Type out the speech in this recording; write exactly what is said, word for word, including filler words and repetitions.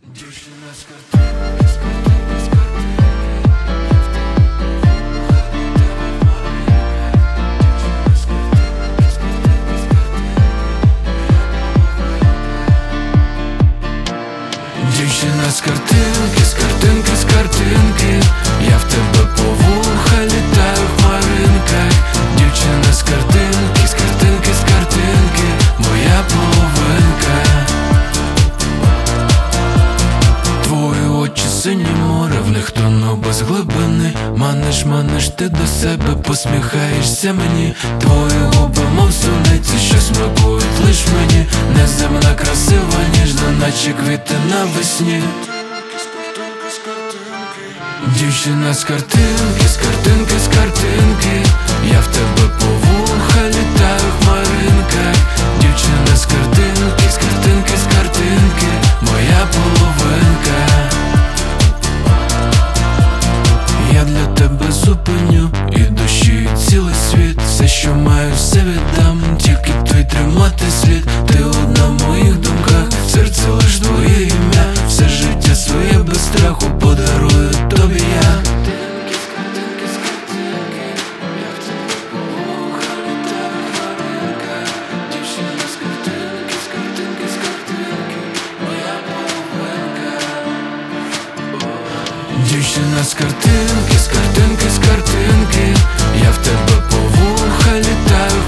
Дівчина з картинки, з картинки, з картинки. Дівчина з картинки, з картинки, з картинки. Я в тебе по вуха літаю в хмаринках. Дівчина з картинки, з картинки, з картинки. Моя половинка. Твої очі сині море, в них тону без глибини. Маниш, маниш ти до себе, посміхаєшся мені. Твої губи, мов суниці, що смакують лиш мені. Неземна, красива, ніжна, наче квіти навесні. Дівчина з картинки, з картинки, з картинки. Я в тебе по вуха літаю в хмаринках. Дівчина з картинки, з картинки, з картинки. Моя половинка. Я для тебе зупиню і душі, і цілий світ. Все, що маю, все віддам, тільки твій тримати слід. Ти одна в моїх думках, в серці лиш твоє ім'я. Все життя своє без страху подарую тобі я. Дівчина з картинки, з картинки, з картинки. Я в тебе по вуха літаю